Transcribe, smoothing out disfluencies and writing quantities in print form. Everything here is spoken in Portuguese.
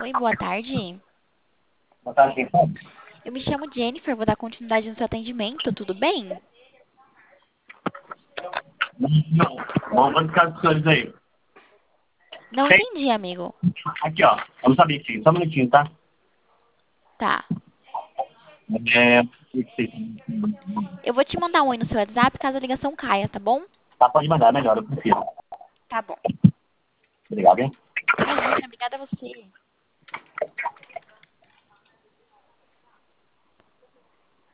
Oi, boa tarde. Boa tarde, quem fala? Eu me chamo Jennifer, vou dar continuidade no seu atendimento, tudo bem? Não, vamos ficar com os senhores aí. Não Tem- entendi, amigo. Aqui, ó. Vamos saber aqui. Só um minutinho, tá? Tá. É... Eu vou te mandar um oi no seu WhatsApp caso a ligação caia, tá bom? Tá, pode mandar, melhor, eu prefiro. Tá bom. Obrigado, hein? Imagina, obrigada a você.